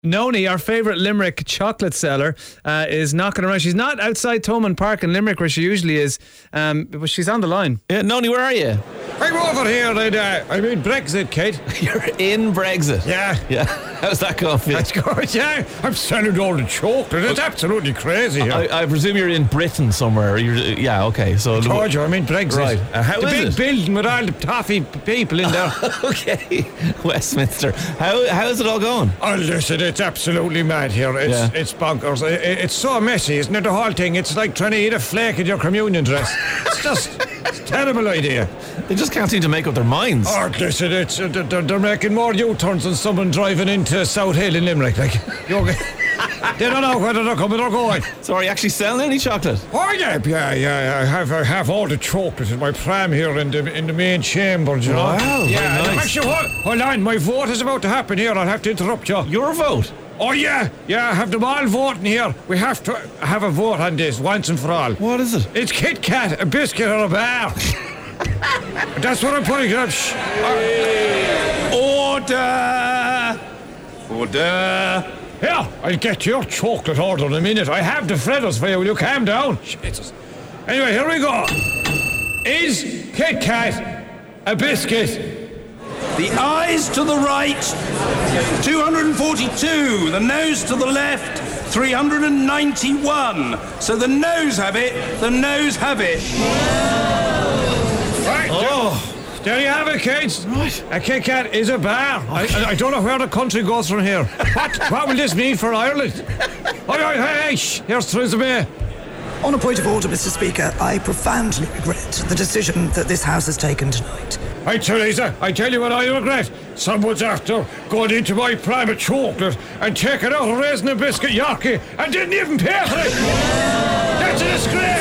Noni, our favourite Limerick chocolate seller, is knocking around. She's not outside Thomond Park in Limerick where she usually is, but she's on the line. Yeah, Noni, where are you? I'm over here, I'm in Brexit, Kate. You're in Brexit. Yeah. How's that going for you? That's good, yeah. I'm selling all the chocolate. It's absolutely crazy here. I presume you're in Britain somewhere. Okay. So I told you, I'm in Brexit. Right. How the is big it? building with all the toffee people in there. Okay. Westminster. How's it all going? Oh, listen, it's absolutely mad here. It's bonkers. It's so messy, isn't it, the whole thing? It's like trying to eat a flake in your communion dress. It's a terrible idea. They just can't seem to make up their minds. Oh, listen, they're making more U-turns than someone driving into South Hill in Limerick. Like, they don't know whether they're coming or going. So are you actually selling any chocolate? Oh, yeah. I have all the chocolate in my pram here in the main chamber, you know. Wow, yeah, very nice. Actually, hold on, my vote is about to happen here. I'll have to interrupt you. Your vote? Oh, yeah, I have them all voting here. We have to have a vote on this once and for all. What is it? It's Kit Kat, a biscuit or a bar. That's what I'm putting up. Order! Here, I'll get your chocolate order in a minute. I have the Fredders for you. Will you calm down? Jesus. Anyway, here we go. Is Kit Kat a biscuit? The eyes to the right, 242. The nose to the left, 391. So the nose have it. Right. There you have it, kids. Right. A Kit Kat is a bar. Okay. I don't know where the country goes from here. What will this mean for Ireland? Hey, here's Theresa May. On a point of order, Mr. Speaker, I profoundly regret the decision that this House has taken tonight. Hey, Theresa, I tell you what I regret. Someone's after going into my pram of chocolate and taking out a raisin and biscuit Yorkie and didn't even pay for it. That's a disgrace.